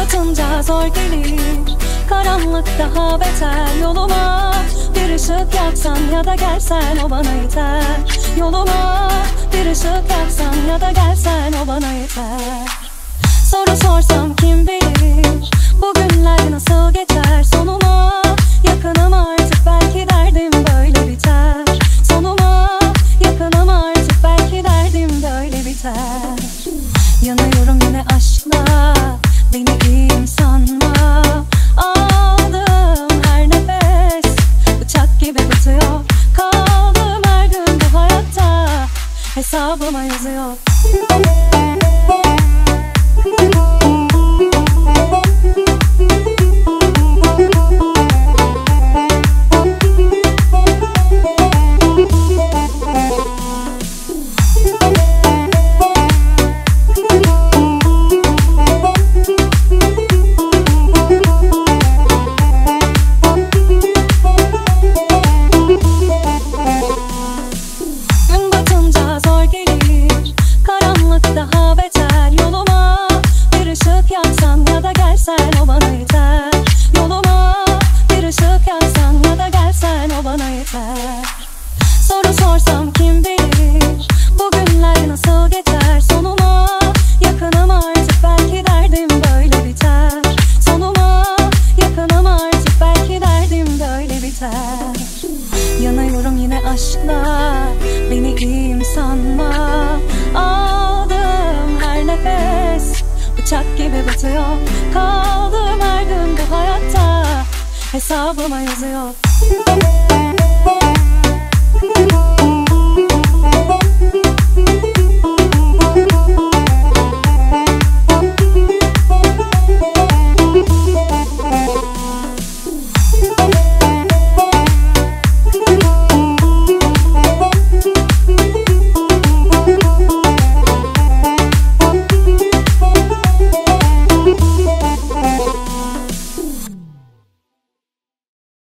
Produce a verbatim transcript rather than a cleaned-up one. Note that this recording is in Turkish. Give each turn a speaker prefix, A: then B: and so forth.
A: batınca zor gelir, karanlık daha beter yoluma. Bir ışık yaksan ya da gelsen o bana yeter. Yoluma bir ışık yaksan ya da gelsen o bana yeter. Soru sorsam kim bilir bugünler nasıl geçer sonuma. Yakınım artık belki derdim böyle biter. Sonuma yakınım artık belki derdim böyle biter. Yanıyorum yine aşkla, beni iyiyim sanma. Aldım her nefes bıçak gibi batıyor. Kaldım her gün bu hayatta, hesabıma yazıyor. Daha beter yoluma, bir ışık yaksan ya da gelsen o bana yeter. Yoluma bir ışık yaksan ya da gelsen o bana yeter. Soru sorsam kim bilir bugünler nasıl geçer sonuma. Yakınım artık belki derdim böyle biter. Sonuma yakınım artık belki derdim böyle biter. Yanıyorum yine aşkla, beni iyiyim sanma. Aldım her nefes bıçak gibi batıyor. Kaldım her gün bu hayatta, hesabıma yazıyor.